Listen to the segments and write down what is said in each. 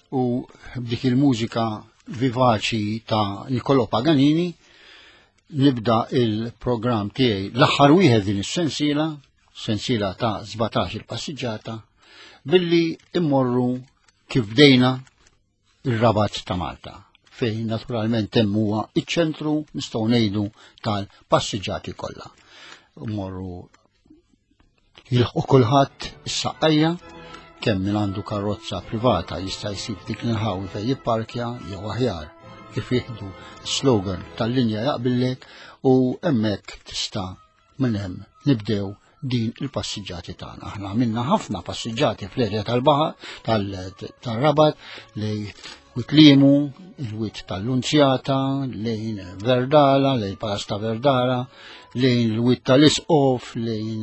u b'dik il-mużika vivaċi ta' Niccolò Paganini nibda il-programm tiegħi l-aħħar wieħed din is-sensiela ta' 17 il-passiġġata billi immorru kif bdejna ir-Rabat ta' Malta fejn naturalment hemm huwa iċ-ċentru nistgħu ngħidu tal-passiġġati kollha. Immorru jilħqu kulħadd is-saqqajja kemm min għandu karozza privata jista' jsib dik l-inħawi fejn jipparkja jew aħjar kif jieħdu slogan tal-linja jaqbillek u hemmhekk tista' minn hemm nibdew din il-passiġġati tagħna. Aħna għamilna ħafna passiġġati fl-erja tal-baħar tal-Rabat lejn Witliemu, il-Wit tal-Lunzjata, lejn Verdala, lejn Palas ta' Verdala, lejn il-Wit tal-Isqof, lejn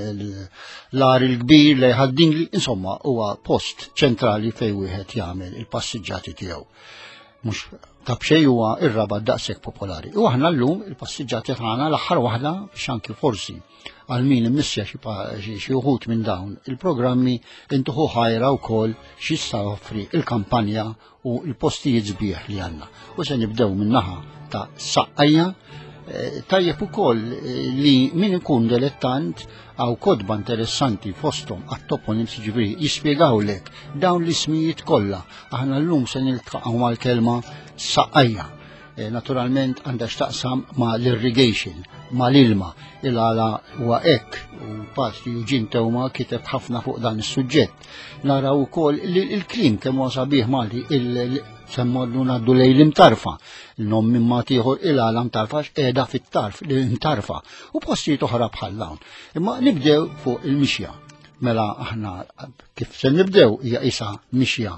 l-Ar il-Kbir, lejn Ħaddingli, insomma huwa post ċentrali fejn wieħed jagħmel il-passiġġati tiegħu. Mhux ta' bxejn huwa ir-Rabat daqshekk popolari. U aħna llum il-passiġġati tagħna l-aħħar waħda biex anki forsi għal min immissja xi wħud minn dawn il-programmi intuħu ħajra wkoll x'issa joffri il-kampanja u l-postijiet sbieħ li għandna. U se nibdew min-naħa ta' saqqajja tajjeb ukoll li min ikun dilettant għaw kodba interessanti fosthom għat-toponims ġifieri jispjegawlek dawn l-ismijiet kollha. Aħna llum se niltaqgħu mal-kelma saqqajja. Naturalment għandha x'taqsam ma' l-irrigation, ma' l-ilma, il-għala huwa hekk u Patri Eugene Tewma kiteb ħafna fuq dan is-suġġett. Naraw ukoll il-klim kemm huwa sabiħ Malti semmollu ngħaddu lejn l-imtarfa. Il-nom minn ma tieħor il-għala mtarfax qiegħda fit-tarf l-imtarfa u postijiet oħra bħal dawn. Imma nibdew fuq il-mixja. Mela aħna kif se nibdew hija qisha mixja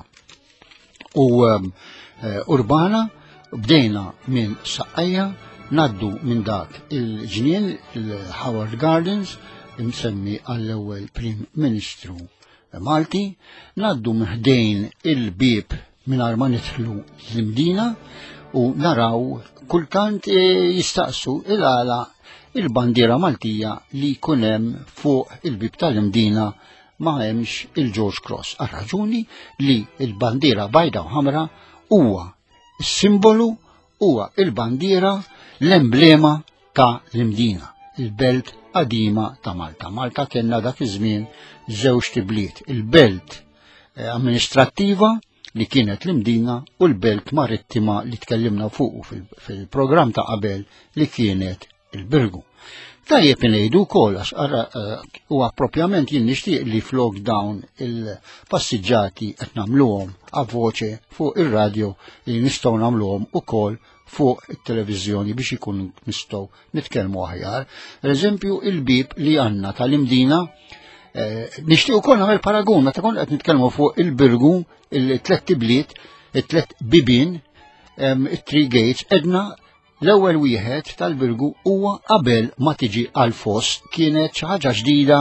u urbana. Bdejna minn saqqajja, naddu minn dak il-ġnien, il-Howard Gardens, imsemmi għall-ewwel Prim Ministru Malti, naddu ħdejn il-bib mingħajr ma nidħlu l-Mdina u naraw kultant jistaqsu il-għala il-bandiera Maltija li jkun hemm fuq il-bib tal-Mdina ma hemmx il-George Cross. Għar-raġuni li il-bandiera bajda u ħamra huwa is-simbolu huwa il-bandiera l-emblema ta' l-Mdina, il-belt qadima ta' Malta. Malta kellna dak iż-żmien żewġ tibliet, il-belt amministrattiva li kienet l-Mdina u l-belt marittima li tkellimna fuq fil-programm ta' qabel li kienet il-Birgu. Tajjeb ngħidu wkoll għax huwa proprjament jien nixtieq li flok dawn il-passiġġati qed nagħmluhom avvoċe fuq ir-radju li nistgħu nagħmluhom ukoll fuq it-televiżjoni biex ikun nistgħu nitkellmu aħjar. Pereżempju il-bib li għandna tal-Mdina nixtieq ukoll nagħmel paragun meta kont qed nitkellmu fuq il-Birgu il-tliet tibliet, it-tliet bibien, it-three gates edna l-ewwel wieħed tal-Birgu huwa qabel ma tiġi għal fost kienet xi ħaġa ġdida,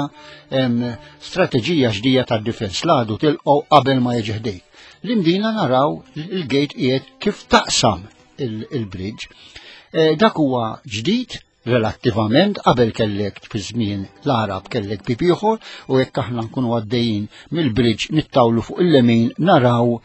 strateġija ġdida tad-difens l-għadu tilqgħu qabel ma jiġi ħdejk. L-Mdina naraw il-gate qiegħed kif taqsam il-bridge. Dak huwa ġdid relattivament qabel kellek fi żmien l-Arab kellek bib ieħor u jekk aħna nkunu għaddejjin mill-bridge nittawlu fuq il-lemin naraw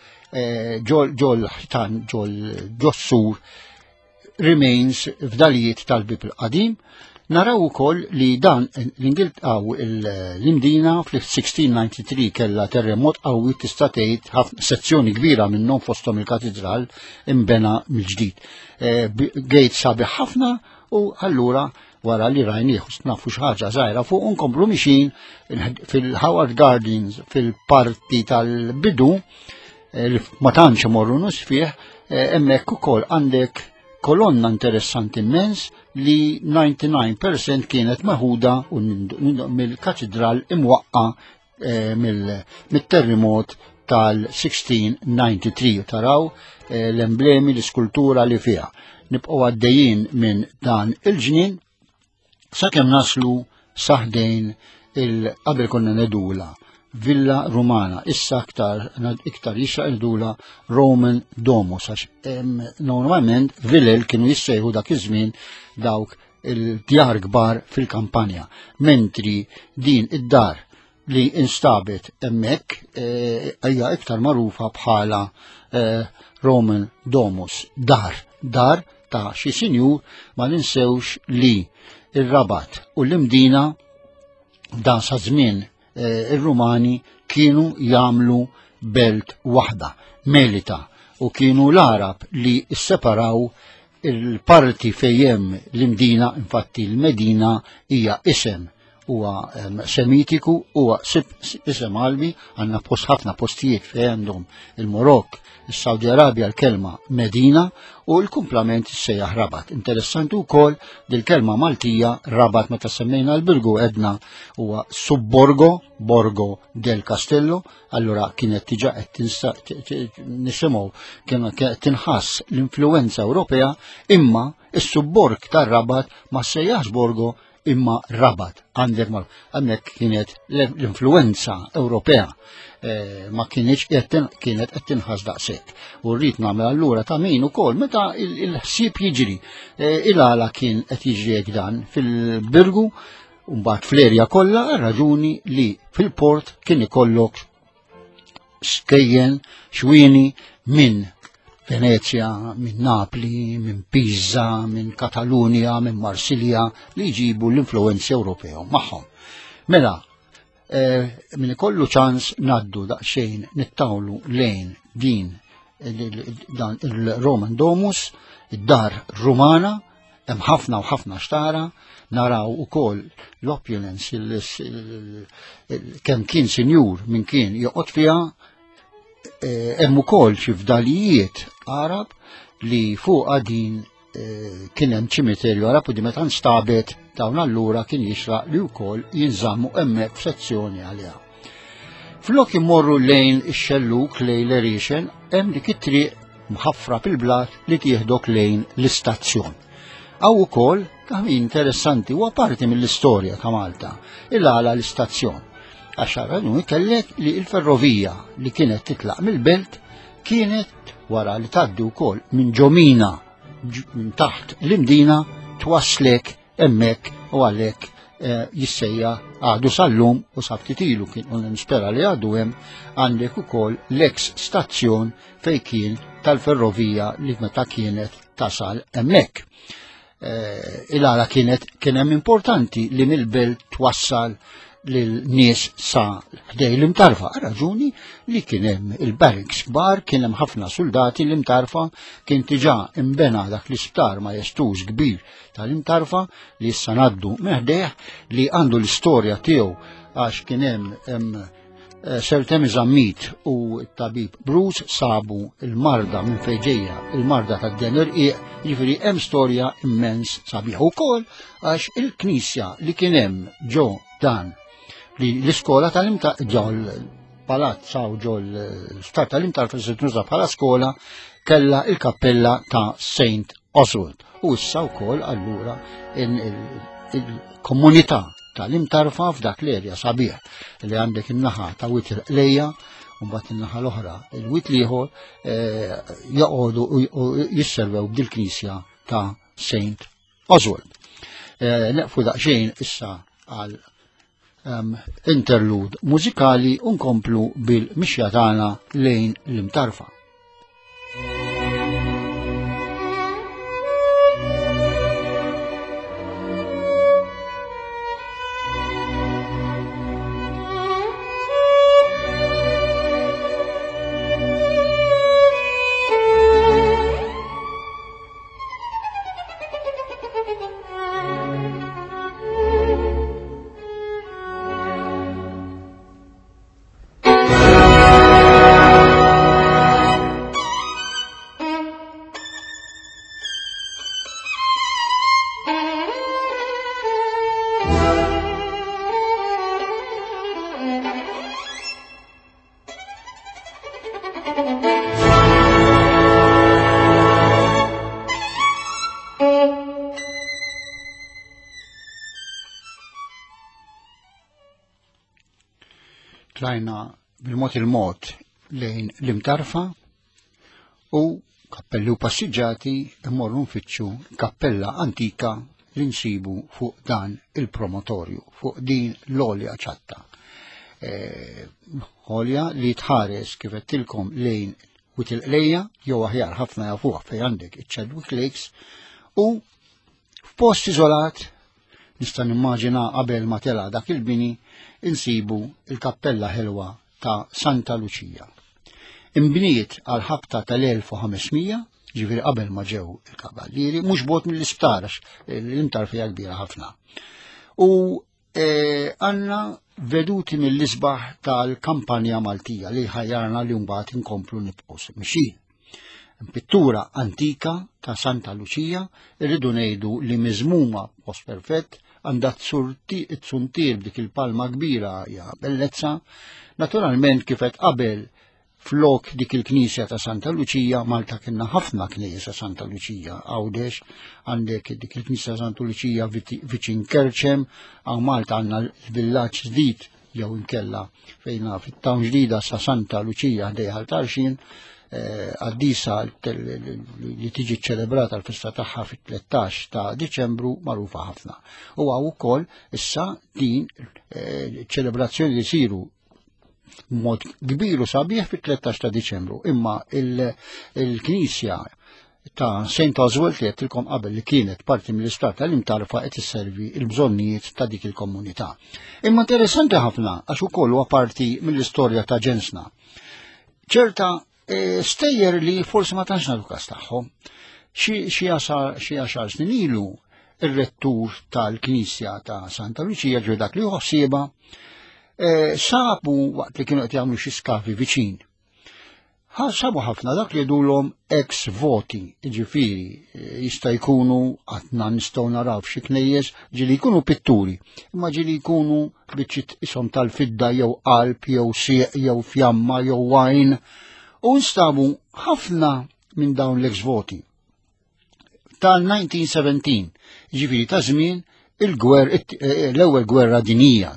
ġol-ħitan ġossur remains f'dalijiet tal-bib il-qadim. Naraw ukoll li dan l-Ingiltaw l-Mdina fl-1693 kellha terremot qawwi tista' tgħid sezzjoni kbira minnhom fosthom il-katedral imbena mill-ġdid. Gate sabiħ ħafna u allura wara li rajnieh nafu xi ħaġa żgħira fuq nkomplu mixin fil-Howard Gardens fil-parti tal-bidu ma tantx imorru nus fih hemmhekk ukoll għandek kolonna interessanti immens li 99% kienet maħuda mill-katedral imwaqqa mit-terremot tal-1693 taraw l-emblemi l-iskultura li fiha. Nibqgħu għaddejjin minn dan il-ġnien sakemm naslu saħdejn qabel konna nedula Villa Romana, issa iktar jixraq il-dula Roman Domus, għax normalment villel kienu jissejħu dak iż-żmien dawk il-djar kbar fil-kampanja, mentri din id-dar li instabet hemmhekk hija iktar magħrufa bħala Roman Domus, dar ta' xi sinjur ma ninsewx li ir-Rabat u l-Imdina dan sa żmien ir-Rumani kienu jagħmlu belt waħda, Melita, u kienu l-Arab li isseparaw il-parti fejjem l-Imdina, infatti l-Medina hija isem huwa semitiku, huwa isem Albi, għandna ħafna postijiet fejn għandhom il-Morokk, is-Saudi Arabja l-kelma Medina u l-kumplament sejjaħ Rabat. Interessanti wkoll dil-kelma Maltija Rabat meta semmejna l-Birgu edna huwa subborgo, Borgo del Castello, allura kienet tiġa qed nisimgħu kienet tinħass l-influenza Ewropea imma is-subborg tar-Rabat ma sejjaħx Borgo imma Rabat għandek għandek kienet l-influenza Ewropea ma kienet qed tinħass daqshekk. U rrid nagħmel allura ta' min ukoll meta il-ħsieb jiġri il-għala kien qed jiġri hekk dan fil-Birgu u mbagħad fl-erja kollha raġuni li fil-port kien ikollok skejjen xwieni minn Venezia, minn Napli, minn Pisa, minn Katalunja, minn Marsilja li jġibu l-influenzi Ewropew magħhom. Mela, minn ikollu ċans naddu daqsxejn nittawlu lejn din dan il-Roman Domus, id-dar Rumana, hemm ħafna u ħafna xtara, naraw ukoll l-opulence kemm kien sinjur minn kien joqgħod fiha hemm ukoll xi fdalijiet Arab li fuq din kien hemm ċimiterju Arab u di meta nstabet dawn allura kien jixraq li wkoll jinżammu hemmhekk f'sezzjoni għaliha. Flok immorru lejn ix-xelluk lejn l-Erixen hemm dik it-triq mħaffra bil-blat li tieħdok lejn l-istazzjon. Aw ukoll kamin interessanti huwa parti mill-istorja ta' Malta il-għala l-istazzjon. Għaxarra kellek li il-ferrovija li kienet titlaq mill-belt kienet wara li tgħaddi wkoll minn ġomina minn taħt l-Imdina twaslek hemmhekk u għalhekk jissejja għadu sal-lum u sabtitilu kien u nispera li għadu hemm għandek ukoll l-ex stazzjon fejn kien tal-ferrovija li meta kienet tasal hemmhekk. Il-għala kien hemm importanti li mill-belt twassal l-nies sa ħdej l-imtarfa, raġuni li kien hemm il-barracks kbar, kien hemm ħafna soldati l-imtarfa, kien diġà imbena dak l-isptar ma jestux kbir tal-imtarfa li issa ngħaddu meħdeħ li għandu l-istorja tiegħu għax kien hemm Sir Temiz Ammit u t-tabib Bruce sabu il-marda minn fejn ġejja, il-marda tad-Denerqiq, jiġifieri hemm storja immens sabiħa wkoll għax il-Knisja li kien hemm ġo dan li l-iskola ġo l-palazza u ġo l-star tal-imtarfa li nuża bħala skola kella il-kappella ta' St. Oswald. U issa wkoll allura il-komunità tal-imtarfa f'dak l-erja sabiħ li għandek in-naħa ta' Wit Lejja u mbagħad in-naħa l-oħra il-Wit ieħor joqogħdu u jisservew b'dil-Knisja ta' St. Oswald. Neqfu daqsxejn issa għal interlude mużikali u nkomplu bil-mixja tagħna lejn l-imtarfa. Tlajna bil-mod il-mod lejn l-imtarfa u kappelli u passiġġati immorru nfittxu kappella antika li nsibu fuq dan il-promotorju, fuq din l-olja ċatta. ħolja li tħares kif qedtilkom lejn Witilqlejja jew aħjar ħafna jafuha fejn għandek iċ-Chadwick Lakes u f'post iżolat nista' nimmaġina qabel ma tela dak il-bini insibu il-kappella ħelwa ta' Santa Lucia. Imbniet għal ħabta tal-1500, ġifieri qabel ma ġew il-kavallieri, mhux bot mill-isptar l-imtar fija kbira ħafna. U għandna veduti mill-isbaħ tal-kampanja Maltija li ħajjarna li mbagħad inkomplu nibqgħu mixin. Pittura antika ta' Santa Lucia, irridu ngħidu li miżmuma post perfett, għandha tsuntir b'dik il-palma kbira hija bellezza. Naturalment kif qed qabel flok dik il-Knisja ta' Santa Lucia, Malta kienna ħafna knisja Santa Lucia, għawdex għandek dik il-Knisja Santa Lucia viċin Kerċem, għaw Malta għandna l-villaġġ ġdid jew inkella fejna fit-tawn ġdida sa' Santa Lucia dejħal tarxin, għaddisa li tiġi ċelebrata l-festa tagħha fit-13 ta' Diċembru magħrufa ħafna. U għaw ukoll issa din ċelebrazzjoni li siru mod kbiru sabiħ fit-13 ta' Diċembru, imma il-Knisja ta' St. Oswald li għettilkom qabel li kienet parti mill-istat tal-imtarfa qed isservi il-bżonnijiet ta' dik il-komunità. Imma interessanti ħafna għax ukoll huwa parti mill-istorja ta' ġensna. ċerta stejjer li forsi ma tantx nagħtu każ tagħhom. Xi 10 snin ilu ir-rettur tal-Knisja ta' Santa Lucia ġie dak li ħossieba sabu waqt li kienu qed jagħmlu xi skavi viċin. Sabu ħafna dak li jgħidulhom ex voti, jiġifieri jista' jkunu għadna nistgħu naraw f'xi knejjes ġieli jkunu pitturi, imma ġieli jkunu biċċiet ishom tal-fidda jew qalb jew sieq jew fjamma jew wajn, u nstabu ħafna minn dawn l-ex voti. Tal-1917, ġifieri ta' żmien l-ewwel gwerra dinjija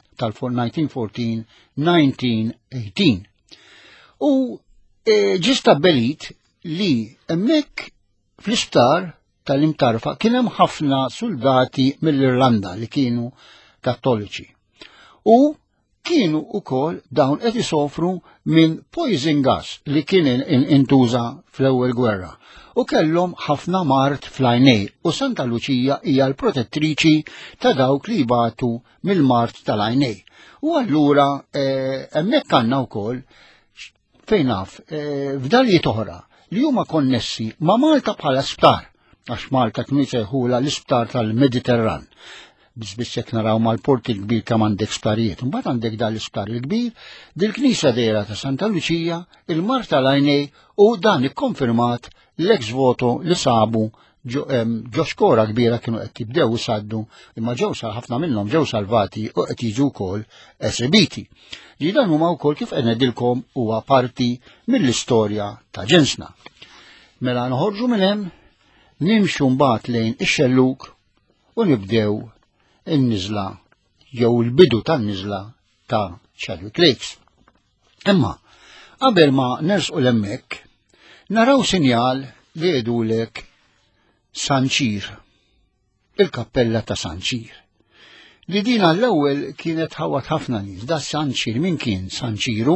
tal-1914-1918. U ġie stabbelit li hemmhekk fl-isptar tal-imtarfa kien hemm ħafna soldati mill-Irlanda li kienu kattoliċi. U kienu ukoll dawn qed isofru minn poison gas li kien intuża fl-ewwel gwerra. U kellhom ħafna mart fl-għajnej u Santa Lucia hija l-protettriċi ta' dawk li jbatu mill-mart tal-għajnej. U allura hemmhekk għandna wkoll fejn naf f'dalijiet oħra li huma konnessi ma' Malta bħala sptar, għax Malta kienu jsejħula l-isptar tal-Mediterran. Biss jekk naraw mal-port il-kbir kemm għandek sptarijiet. Imbagħad għandek dan l-isptar il-kbir, dil-Knisja dejra ta' Santa Lucia, il-mart tal-għajnej u dan ikkonfermat l-ex voto li sabu ġo xkora kbira kienu qed jibdew isaddu, imma ħafna minnhom ġew salvati u qed jiġu wkoll esibiti. Dan huma wkoll kif qed ngħidilkom huwa parti mill-istorja ta' ġensna. Mela noħorġu minn hemm, nimxu mbagħad lejn ix-xelluk u nibdew in-niżla jew il-bidu tan-niżla ta' Chadwick Lakes. Imma qabel ma nersqu l-hemmhekk naraw sinjal li jgħidulek Sanċir, il-kappella ta' Sanċir. Li dina l-ewwel kienet ħawat ħafna nies, da Sanċir min kien Sanċiru?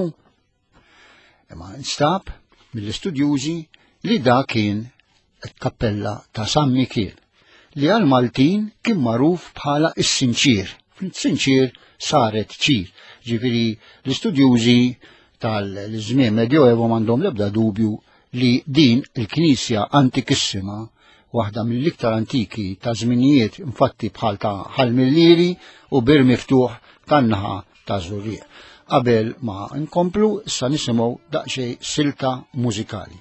Imma nstab mill-istudjużi li da kien il-kappella ta' San Mikiel li għal Maltin kien magħruf bħala is-Sinċir. Sinċir saret ċir. Ġifieri l-istudjużi tal-żmien Medjoevu m'għandhom l-ebda dubju li din il-Knisja antikissima, waħda mill-iktar antiki ta' żminijiet infatti bħal ta' ħalmilliri u bir miftuħ tan-naħa ta' Żurrieq. Qabel ma nkomplu issa nisimgħu daqsxejn silta mużikali.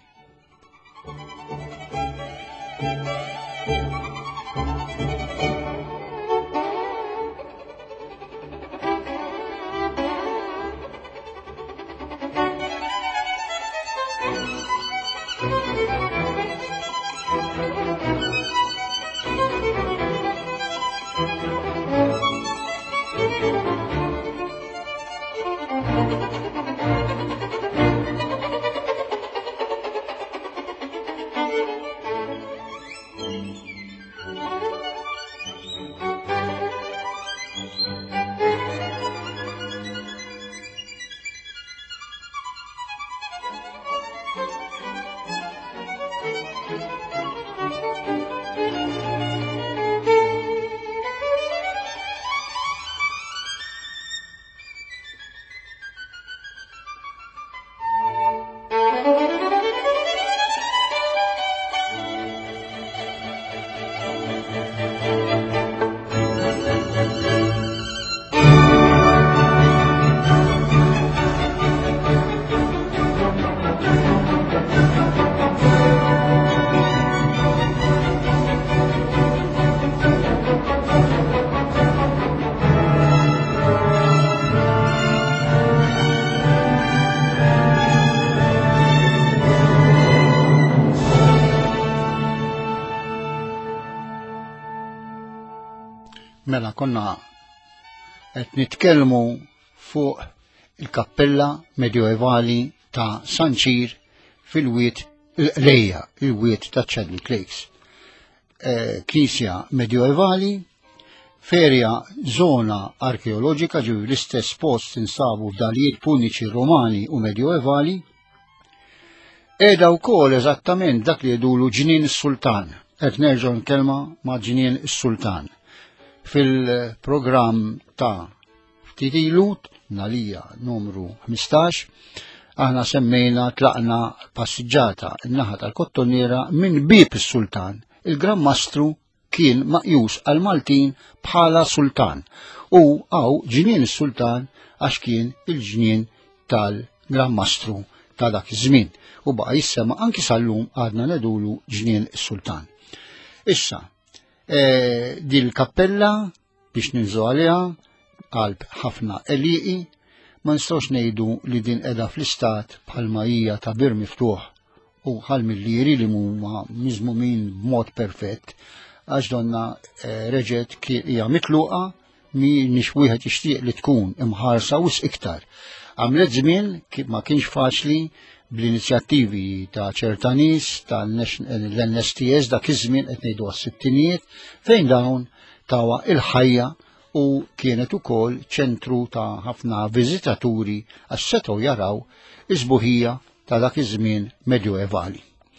Mela konna qed nitkellmu fuq il-kappella medjoevali ta' Sanċir fil-wiet lejja, il-wiet ta' Chadwick Lakes. Kisja medjoevali, ferja zona arkeoloġika ġew l-istess post insabu f'dalijiet puniċi romani u medjoevali, edha wkoll eżattament dak li jedulu ġnien is-Sultan. Qed nerġgħu nkellma ma' ġnien is-Sultan. Fil-programm ta' ftit ilu nalija numru 15 aħna semmejna tlaqna passiġġata n-naħa tal-Kottoniera minn Bib is-Sultan. Il-Gran Mastru kien maqjus għal Maltin bħala sultan u għaw ġnien is-Sultan għax kien il-ġnien tal-Gran Mastru ta' dak iż-żmien u baqa' jissema anki sal-lum għadna nedulu ġnien is-Sultan. Issa, din il-kappella biex ninżu għaliha qalb ħafna eliqi, ma nistgħux ngħidu li din qiegħda fl-istat bħalma hija ta' bir miftuħ u ħalmillieri li huma miżmumin b'mod perfett għax donna reġgħet hija mitluqa mhix wieħed jixtieq li tkun imħarsa wisq iktar. Għamlet żmien ma kienx faċli bl-inizjattivi ta' ċerta nies tal-NSTS dak iż-żmien qed ngħidu għas-sittinijiet fejn dawn tawa il-ħajja u kienet ukoll ċentru ta' ħafna viżitaturi għax setgħu jaraw iż-sbuħija ta' dak iż-żmien medjoevali.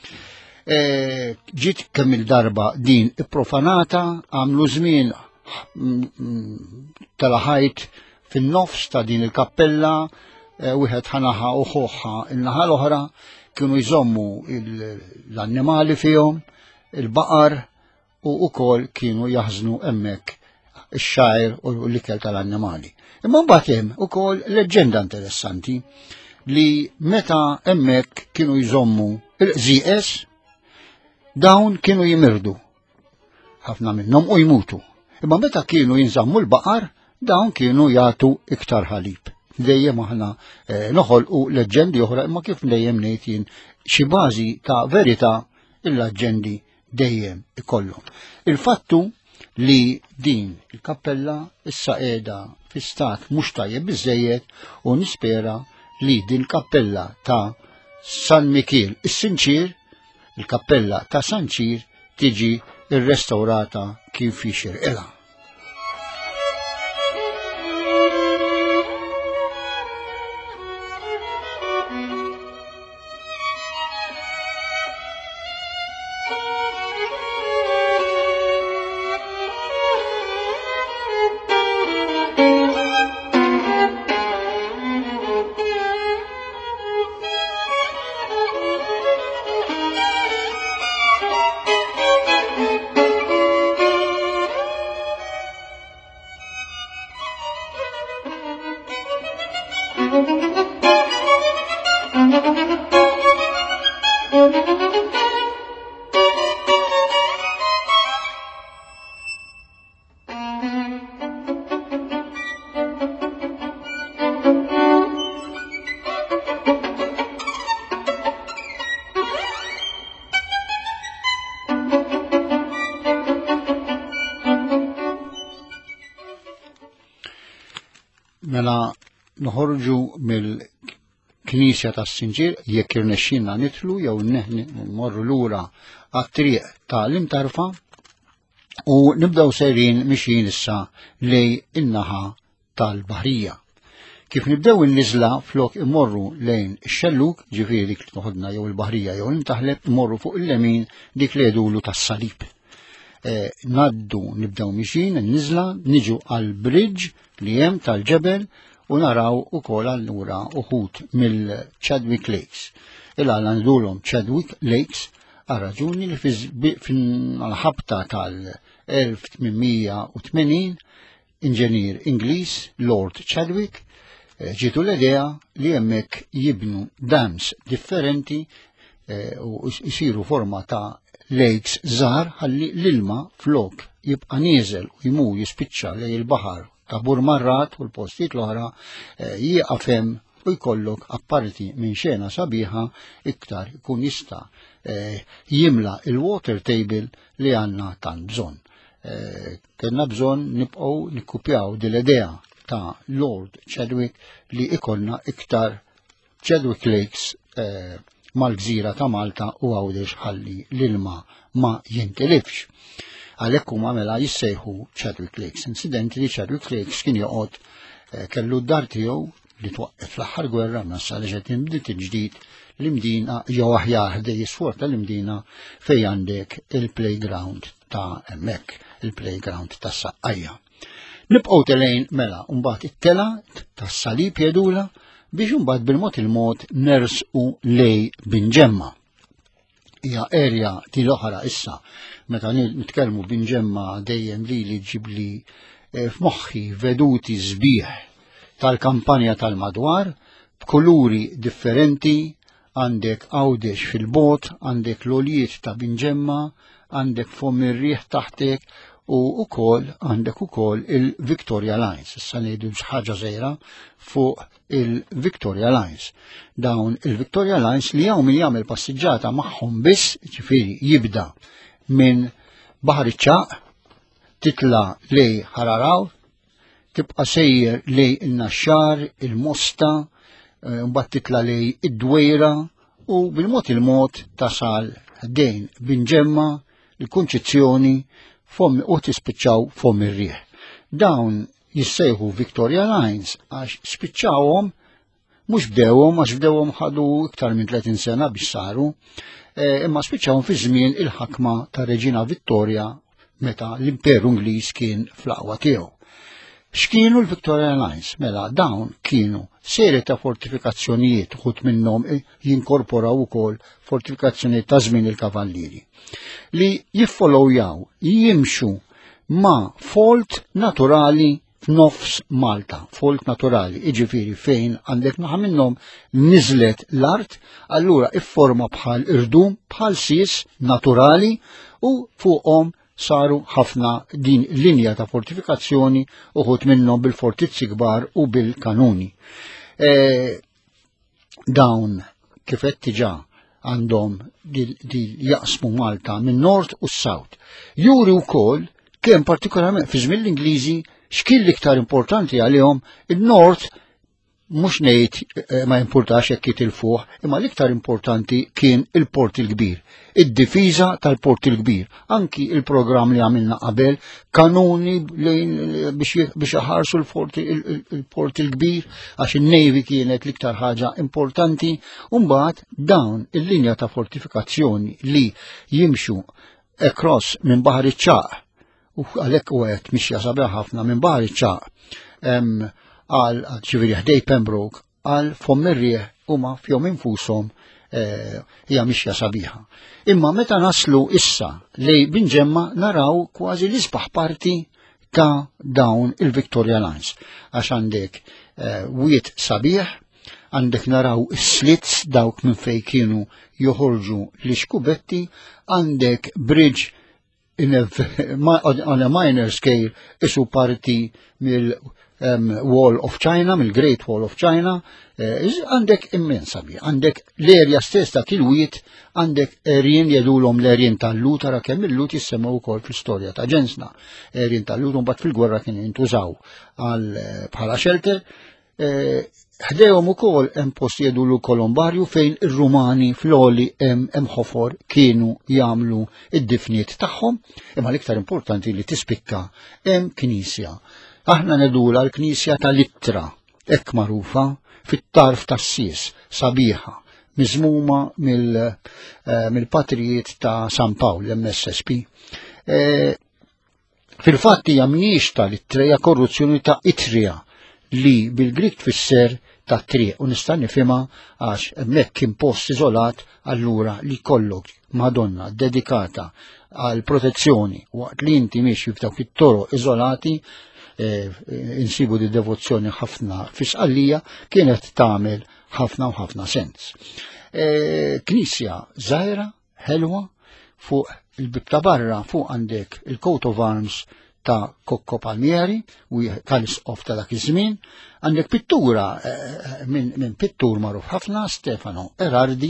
Ġiet kemm il-darba din ipprofanata, għamlu żmien tal-ħajt fin-nofs ta' din il-kappella, wieħed ħanaħa u ħoħħa in-naħa l-oħra kienu jżommu l-annimali fihom, il-baqar u wkoll kienu jaħżnu hemmhekk ix-xgħir u l-ikel tal-annimali. Imma mbagħad hemm ukoll leġġenda interessanti li meta hemmhekk kienu jżommu il-qżieqes dawn kienu jimirdu ħafna minnhom u jmutu. Imma meta kienu jinżammu l-baqar dawn kienu jagħtu iktar ħalib. Dejjem aħna noħolqu leġġendi oħra imma kif dejjem ngħid jien xi bażi ta' verità il-leġġendi dejjem ikollhom. Il-fattu li din il-kappella issa qiegħda fi stat mhux tajjeb biżżejjed u nispera li din kappella ta' San Mikiel is-Sinċir, il-kappella ta' Sanċir tiġi irrestawrata kif jixirqilha. Mela noħorġu mill-Knisja tas-Sinċir jekk irnexxinna nidħlu jew mmorru lura għat-triq tal-imtarfa u nibdew sejrin mixjin issa lejn in-naħa tal-Baħrija. Kif nibdew in-niżla flok immorru lejn ix-Xelluk, ġifieri dik li toħodna jew il-Baħrija jew l-Imtaħleb, immorru fuq il-lemin dik li jedulu tas-Salib. Naddu nibdew mixin in-niżla niġu għall-bridge li hemm tal-ġebel u naraw ukoll allura uħud mill-Chadwick Lakes. Il-għala ndulhom Chadwick Lakes għal-raġuni li fil-ħabta tal-1880 inġenier Ingliż Lord Chadwick ġitu l-idea li hemmhekk jibnu dams differenti u jsiru forma ta' lakes żgħar ħalli l-ilma flok jibqa' nieżel u jmur jispiċċa lejn il-baħar ta' Burmarrat u l-postijiet l-oħra jieqaf hemm u jkollok apparti minn xena sabiħa iktar ikun jista' jimla il-water table li għandna tant bżonn. Kellna bżonn nibqgħu nikkupjaw dil-idea ta' Lord Chadwick li ikollna iktar Chadwick Lakes mal-gżira ta' Malta u għawdex ħalli l-ilma ma jintilifx. Għalhekk huma mela jissejħu Chadwick Lakes. Incidenti li Chadwick Lakes kien joqgħod kellu d-dar tiegħu li twaqqef fl-aħħar gwerra nassa li ġed inbdiet il-ġdid l-imdina jew aħjar ħdej isfort tal-imdina fejn għandek il-playground ta' hemmhekk, il-playground tas-Saqqajja. Nibqgħu telejn mela mbagħad it-tela tas-Salib jedula biex imbagħad bil-mod il-mod nersqu lej Binġemma. Hija erja l-oħra issa meta nitkellmu Binġemma dejjem li ġibli f'moħħi veduti sbieħ tal-kampanja tal-madwar b'kuluri differenti, għandek għawdex fil-bot, għandek l-oljiet ta' Binġemma, għandek fom ir-riħ taħtek u għandek ukoll il-Victoria Lines. Issa ngħidu ħaġa żgħira fuq il-Victoria Lines. Dawn il-Victoria Lines li hawn min jagħmel passiġġata magħhom biss, ġifieri jibda minn Baħar iċ-Ċaq, titla lej Ħararaw, tibqa' sejjer lej il-Naxxar, il-Mosta, mbagħad titla lej id-Dwejra u bil-mod il-mod tasal ħdejn Binġemma, il-Kunċizzjoni, u tispiċċaw fom ir-riħ. Dawn jissejħu Victoria Lines għax spiċċawhom mhux bdewhom ħadu iktar minn 30 sena biex saru, imma spiċċawhom fi żmien il-ħakma ta' Reġina Vittoria meta l-Imperu Ingliż kien fl-aqwa tiegħu. X'kienu l-Victoria Lines? Mela dawn kienu serje ta' fortifikazzjonijiet uħud minnhom jinkorporaw ukoll fortifikazzjonijiet ta' żmien il-kavallieri li jiffolowjaw jimxu ma' folt naturali f'nofs Malta, folt naturali, iġifieri fejn għandek naħa minnhom niżlet l-art, allura ifforma bħal irdum, bħal sis naturali u fuqhom saru ħafna din linja ta' fortifikazzjoni uħud minnhom bil-fortizzi kbar u bil-kanuni. Dawn kifet diġà għandhom jaqsmu Malta minn nord u s-sawt. Juri wkoll kemm partikolarment fi żmien l-Ingliżi x'kien l-iktar importanti għalihom il-nord mhux ngħid ma importax jekk jitilfuh, imma l-iktar importanti kien il-Port il-Kbir, id-difiża tal-Port il-Kbir. Anki il-programm li għamilna qabel, kanuni biex jaħarsu il-Port il-Kbir, għax in-Navy kienet l-iktar ħaġa importanti, u mbagħad dawn il-linja ta' fortifikazzjoni li jimxu across minn Baħar iċ-Ċaq, u għalhekk u għedt mixja sabiħ ħafna minn Baħar iċ-Ċaq għal ċiviri ħdej Pembroke għal fom ir-riħ huma fihom infushom hija mixja sabiħa. Imma meta naslu issa lej Binġemma naraw kważi l-isbaħ parti ta' dawn il-Victoria Lines għax għandek wiet sabiħ, għandek naraw slits dawk minn fejn kienu joħorġu l-xkubetti, għandek bridge on a minor scale isu parti mill Wall of China, mill-Great Wall of China, għandek immensa bi, għandek l-erja stess ta' kilwiet, għandek erjen jedulhom l-erjen tal-lut, ara kemm il-lut jissemgħu wkoll fl-istorja ta' ġensna. Erjen tal-lut mbagħad fil-gwerra kienu jintużaw bħala shelter. Ħdejhom ukoll hemm post jedulu Kolombarju fejn ir-Rumani fl-oli hemm ħofor kienu jagħmlu id-difniet tagħhom, imma l-iktar importanti li tispikka hemm knisja. Aħna nedula l-Knisja tal-Ittra, hekk magħrufa, fit-tarf tas-Sis, sabiħa, miżmuma mill-patrijiet ta' San Pawl, l-MSSP. Fil-fatt hija mhijiex tal-Ittra, hija korruzzjoni ta' Itrija li bil-Grik tfisser ta' triq u nista' nifhimha għax hemmhekk kien post iżolat allura li kollok Madonna dedikata għal protezzjoni waqt li inti mixi f'dawk it-toroq iżolati insibu di devozzjoni ħafna fisqallija kienet tagħmel ħafna u ħafna sens. Knisja żgħira, ħelwa, fuq il-bib ta' barra fuq għandek il-coat of arms ta' Kokko Palmieri u tal-isqof ta' dak iż-żmien, għandek pittura minn pittur magħruf ħafna Stefano Erardi,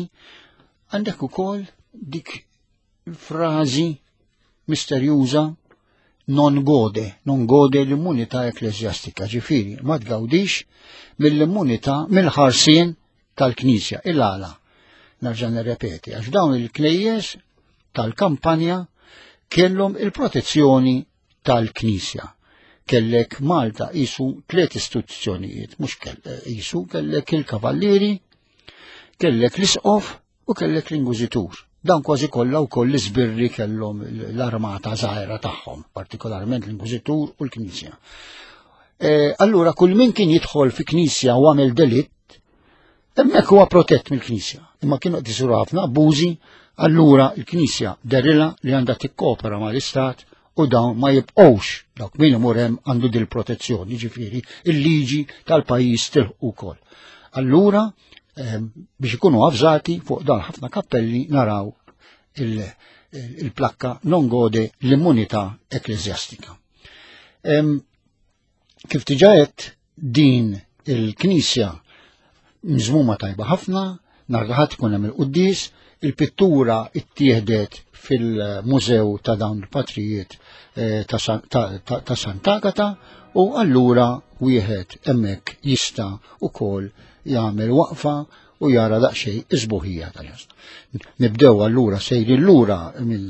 għandek ukoll dik il-frażi misterjuża non gode l-immunità ekklesjastika, ġifieri ma tgawdix mill-immunità mill-ħarsien tal-Knisja. Il-għala, nerġa' nirrepeti, għax dawn il-knejjes tal-kampanja kellhom il-protezzjoni tal-Knisja. Kellek Malta qisu 3 istituzzjonijiet, mhux qisu kellek il-kavallieri, kellek l-isqof u kellek l-ingużitur. Dan kważi kollha wkoll l-isbirri kellhom l-armata żgħira tagħhom, partikolarment l-ingużitur u l-Knisja. Allura kull min kien jidħol fi Knisja u għamel delitt, hemmhekk huwa protett mill-Knisja. Imma kienu qed isiru ħafna abbużi, allura l-Knisja derilha li għandha tikkopera mal-Istat u dawn ma jibqgħux dawk min imur hemm għandu dil protezzjoni, ġifieri il-liġi tal-pajjiż tilħu wkoll. Allura biex ikunu avżati fuq dan ħafna kappelli naraw il-plakka non gode l-immunità ekklesjastika. Kif diġà qed din il-Knisja miżmuma tajba ħafna, nargaħat tkun hemm il-qudies, il-pittura ttieħdet fil-mużew ta' dawn il-patrijiet ta' Sant'Agata u allura wieħed hemmhekk jista' ukoll jagħmel waqfa u jara daqsxejn isbuħija tal-ħasna. Nibdew allura sejrin lura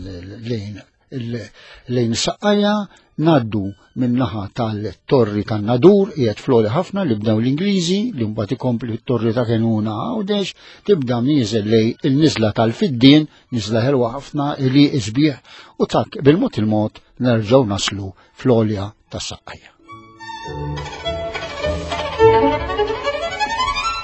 lejn Saqqajja, ngħaddu min-naħa tal-torri tan-Nadur qiegħed floli ħafna li bdew l-Ingliżi li mbagħad ikompli t-torri ta' Kenuna Għawdex, tibda nieżel lejn il-niżla tal-Fiddien, niżla ħelwa ħafna li isbieħ u tak bil-mod nerġgħu naslu fl-għolja tas-Saqqajja.